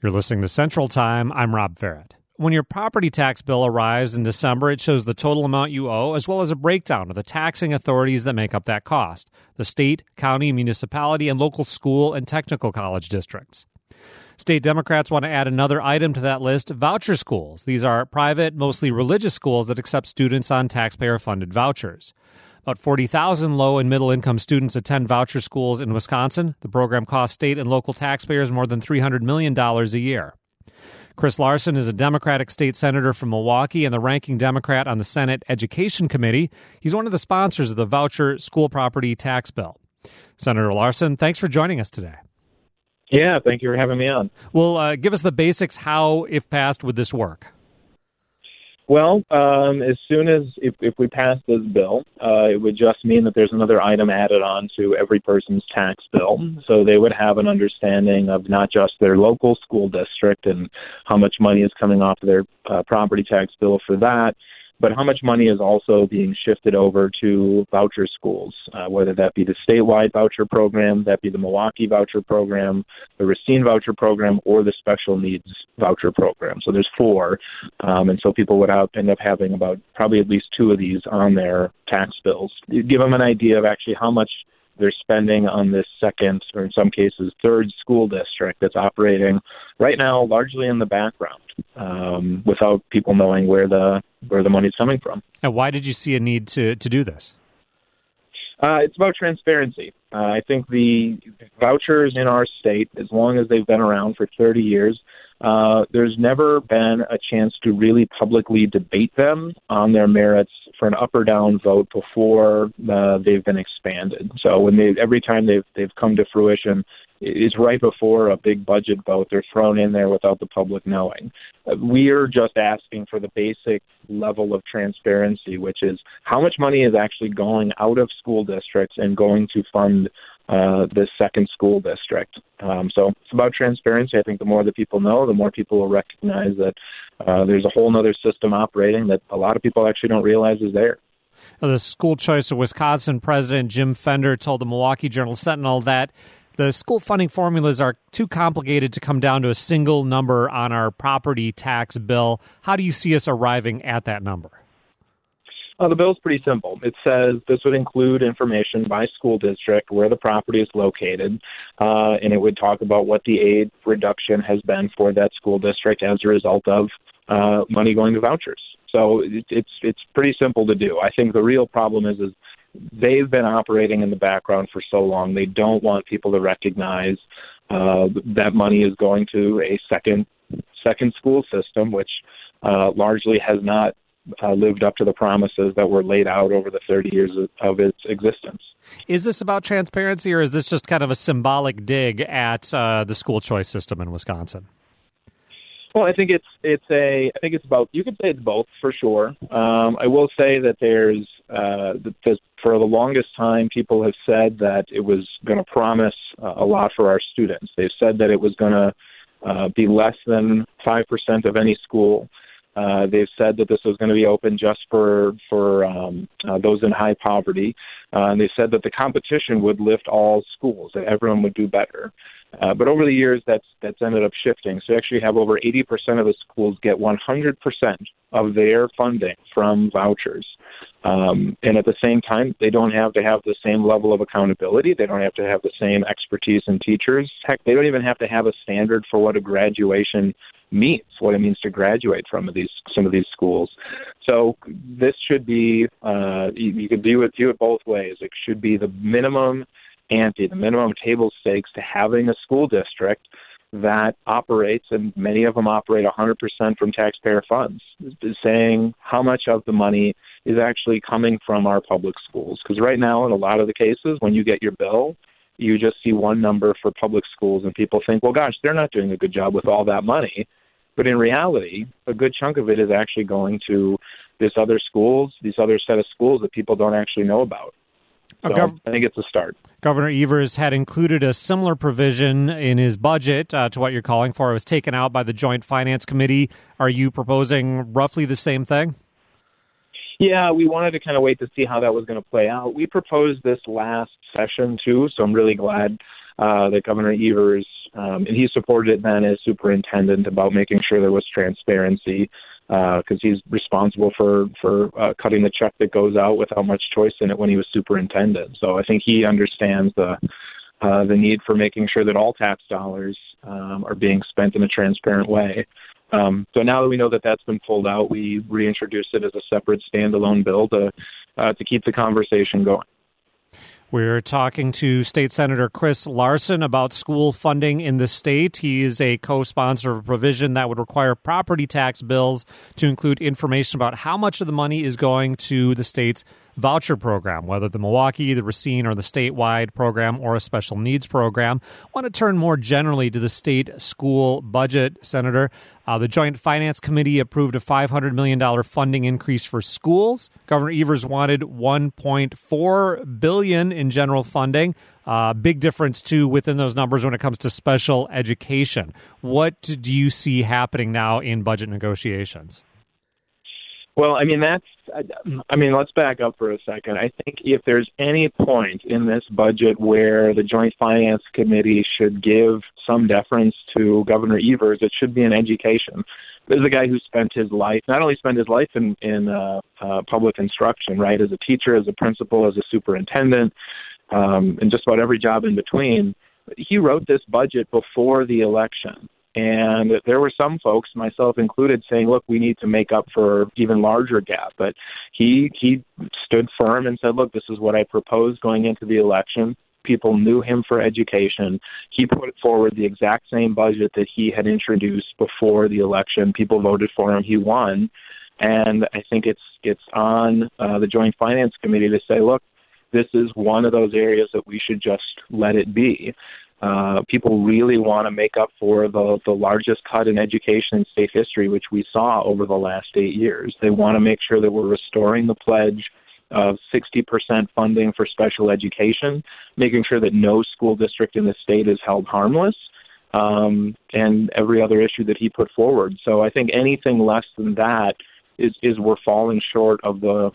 You're listening to Central Time. I'm Rob Farrett. When your property tax bill arrives in December, it shows the total amount you owe, as well as a breakdown of the taxing authorities that make up that cost: the state, county, municipality, and local school and technical college districts. State Democrats want to add another item to that list: voucher schools. These are private, mostly religious schools that accept students on taxpayer-funded vouchers. About 40,000 low- and middle-income students attend voucher schools in Wisconsin. The program costs state and local taxpayers more than $300 million a year. Chris Larson is a Democratic state senator from Milwaukee and the ranking Democrat on the Senate Education Committee. He's one of the sponsors of the voucher school property tax bill. Senator Larson, thanks for joining us today. Yeah, thank you for having me on. Well, give us the basics. How, if passed, would this work? Well, as soon as if we pass this bill, it would just mean that there's another item added on to every person's tax bill. So they would have an understanding of not just their local school district and how much money is coming off of their property tax bill for that, but how much money is also being shifted over to voucher schools, whether that be the statewide voucher program, that be the Milwaukee voucher program, the Racine voucher program, or the special needs voucher program. So there's four, and so people would end up having about probably at least two of these on their tax bills. You give them an idea of actually how much they're spending on this second, or in some cases third, school district that's operating right now largely in the background, without people knowing where the money's coming from. And why did you see a need to do this? It's about transparency. I think the vouchers in our state, as long as they've been around for 30 years, there's never been a chance to really publicly debate them on their merits for an up or down vote before they've been expanded. So every time they've come to fruition, it's right before a big budget vote. They're thrown in there without the public knowing. We're just asking for the basic level of transparency, which is how much money is actually going out of school districts and going to fund the second school district. So it's about transparency. I think the more that people know, the more people will recognize that there's a whole other system operating that a lot of people actually don't realize is there. The School Choice of Wisconsin president Jim Fender told the Milwaukee Journal-Sentinel that the school funding formulas are too complicated to come down to a single number on our property tax bill. How do you see us arriving at that number? The bill's pretty simple. It says this would include information by school district, where the property is located, and it would talk about what the aid reduction has been for that school district as a result of money going to vouchers. So it's pretty simple to do. I think the real problem is they've been operating in the background for so long. They don't want people to recognize that money is going to a second school system, which largely has not lived up to the promises that were laid out over the 30 years of its existence. Is this about transparency, or is this just kind of a symbolic dig at the school choice system in Wisconsin? Well, I think it's about, you could say it's both for sure. I will say that there's for the longest time, people have said that it was going to promise a lot for our students. They've said that it was going to be less than 5% of any school. They've said that this was going to be open just for those in high poverty. And they said that the competition would lift all schools, that everyone would do better. But over the years, that's ended up shifting. So you actually have over 80% of the schools get 100% of their funding from vouchers. And at the same time, they don't have to have the same level of accountability. They don't have to have the same expertise in teachers. Heck, they don't even have to have a standard for what a graduation means, what it means to graduate from some of these schools. So this should be, you could view it both ways. It should be the minimum ante, the minimum table stakes to having a school district that operates, and many of them operate 100% from taxpayer funds, saying how much of the money is actually coming from our public schools. Because right now, in a lot of the cases, when you get your bill, you just see one number for public schools, and people think, well, gosh, they're not doing a good job with all that money. But in reality, a good chunk of it is actually going to this other set of schools that people don't actually know about. So I think it's a start. Governor Evers had included a similar provision in his budget to what you're calling for. It was taken out by the Joint Finance Committee. Are you proposing roughly the same thing? Yeah, we wanted to kind of wait to see how that was going to play out. We proposed this last session, too, so I'm really glad that Governor Evers, and he supported it then as superintendent, about making sure there was transparency, because he's responsible for cutting the check that goes out without much choice in it when he was superintendent. So I think he understands the need for making sure that all tax dollars are being spent in a transparent way. So now that we know that that's been pulled out, we reintroduced it as a separate standalone bill to keep the conversation going. We're talking to State Senator Chris Larson about school funding in the state. He is a co-sponsor of a provision that would require property tax bills to include information about how much of the money is going to the state's voucher program, whether the Milwaukee, the Racine, or the statewide program, or a special needs program. I want to turn more generally to the state school budget, Senator. The Joint Finance Committee approved a $500 million funding increase for schools. Governor Evers wanted $1.4 billion in general funding. Big difference, too, within those numbers when it comes to special education. What do you see happening now in budget negotiations? Well, let's back up for a second. I think if there's any point in this budget where the Joint Finance Committee should give some deference to Governor Evers, it should be in education. This is a guy who not only spent his life in public instruction, right, as a teacher, as a principal, as a superintendent, and just about every job in between. He wrote this budget before the election. And there were some folks, myself included, saying, look, we need to make up for even larger gap. But he stood firm and said, look, this is what I proposed going into the election. People knew him for education. He put forward the exact same budget that he had introduced before the election. People voted for him. He won. And I think it's on the Joint Finance Committee to say, look, this is one of those areas that we should just let it be. People really want to make up for the largest cut in education in state history, which we saw over the last 8 years. They want to make sure that we're restoring the pledge of 60% funding for special education, making sure that no school district in the state is held harmless, and every other issue that he put forward. So I think anything less than that is we're falling short of the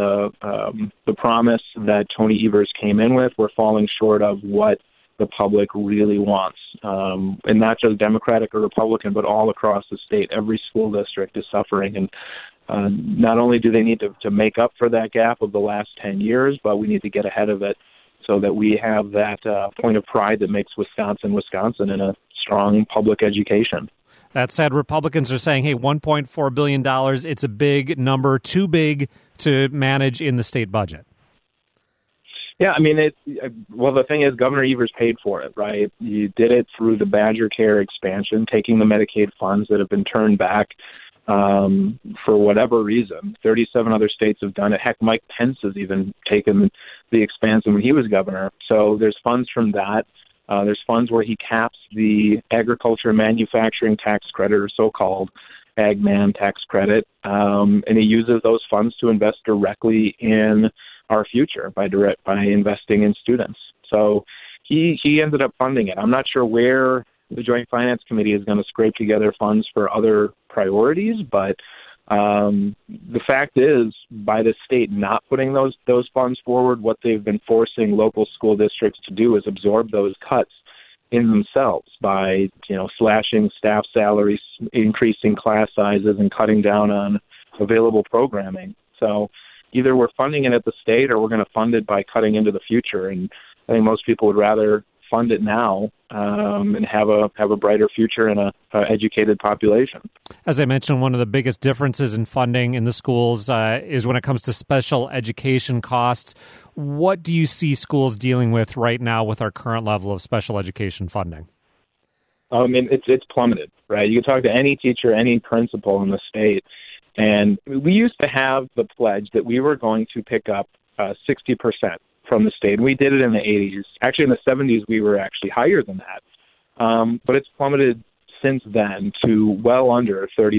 promise that Tony Evers came in with. We're falling short of what the public really wants, and not just Democratic or Republican, but all across the state. Every school district is suffering, and not only do they need to make up for that gap of the last 10 years, but we need to get ahead of it so that we have that point of pride that makes Wisconsin in a strong public education. That said, Republicans are saying, hey, $1.4 billion, it's a big number, too big to manage in the state budget. Yeah, the thing is, Governor Evers paid for it, right? You did it through the Badger Care expansion, taking the Medicaid funds that have been turned back for whatever reason. 37 other states have done it. Heck, Mike Pence has even taken the expansion when he was governor. So there's funds from that. There's funds where he caps the agriculture manufacturing tax credit, or so-called AgMan tax credit, and he uses those funds to invest directly in our future by investing in students. So he ended up funding it. I'm not sure where the Joint Finance Committee is going to scrape together funds for other priorities, but the fact is, by the state not putting those funds forward, what they've been forcing local school districts to do is absorb those cuts in themselves by, slashing staff salaries, increasing class sizes, and cutting down on available programming. So either we're funding it at the state or we're going to fund it by cutting into the future. And I think most people would rather fund it now and have a brighter future and a educated population. As I mentioned, one of the biggest differences in funding in the schools is when it comes to special education costs. What do you see schools dealing with right now with our current level of special education funding? It's plummeted, right? You can talk to any teacher, any principal in the state, and we used to have the pledge that we were going to pick up 60% from the state. We did it in the 80s. Actually, in the 70s, we were actually higher than that. But it's plummeted since then to well under 30%.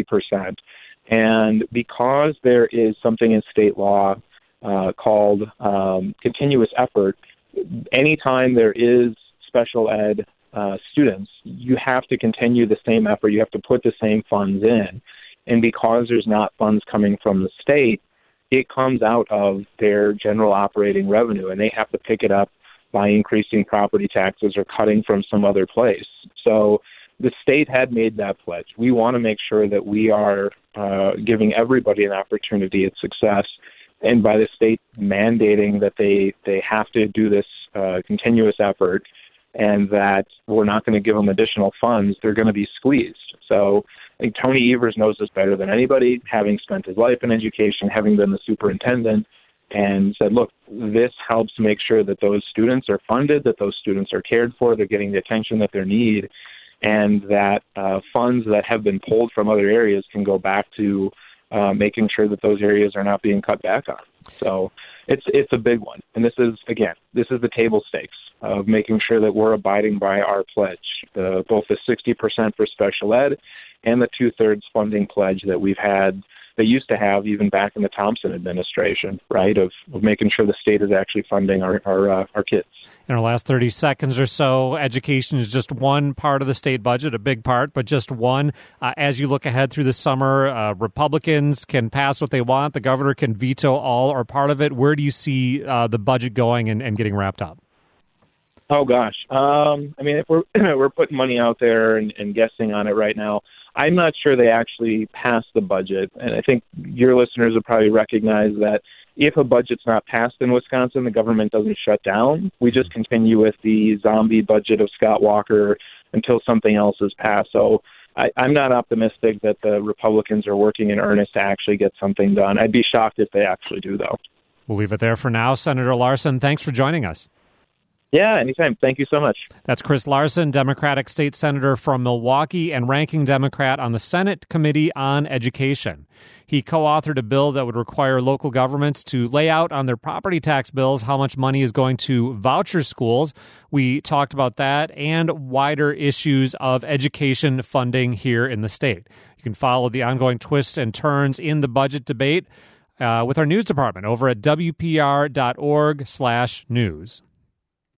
And because there is something in state law called continuous effort, anytime there is special ed students, you have to continue the same effort. You have to put the same funds in. And because there's not funds coming from the state, it comes out of their general operating revenue, and they have to pick it up by increasing property taxes or cutting from some other place. So the state had made that pledge. We want to make sure that we are giving everybody an opportunity at success. And by the state mandating that they have to do this continuous effort and that we're not going to give them additional funds, they're going to be squeezed. So I think Tony Evers knows this better than anybody, having spent his life in education, having been the superintendent, and said, look, this helps make sure that those students are funded, that those students are cared for, they're getting the attention that they need, and that funds that have been pulled from other areas can go back to making sure that those areas are not being cut back on. So it's a big one. And this is the table stakes of making sure that we're abiding by our pledge, both the 60% for special ed and the 2/3 funding pledge that they used to have even back in the Thompson administration, right, of making sure the state is actually funding our kids. In our last 30 seconds or so, education is just one part of the state budget, a big part, but just one. As you look ahead through the summer, Republicans can pass what they want. The governor can veto all or part of it. Where do you see the budget going and getting wrapped up? Oh, gosh. I mean, if we're putting money out there and guessing on it right now, I'm not sure they actually pass the budget. And I think your listeners will probably recognize that if a budget's not passed in Wisconsin, the government doesn't shut down. We just continue with the zombie budget of Scott Walker until something else is passed. So I'm not optimistic that the Republicans are working in earnest to actually get something done. I'd be shocked if they actually do, though. We'll leave it there for now. Senator Larson, thanks for joining us. Yeah, anytime. Thank you so much. That's Chris Larson, Democratic State Senator from Milwaukee and ranking Democrat on the Senate Committee on Education. He co-authored a bill that would require local governments to lay out on their property tax bills how much money is going to voucher schools. We talked about that and wider issues of education funding here in the state. You can follow the ongoing twists and turns in the budget debate with our news department over at WPR.org/news.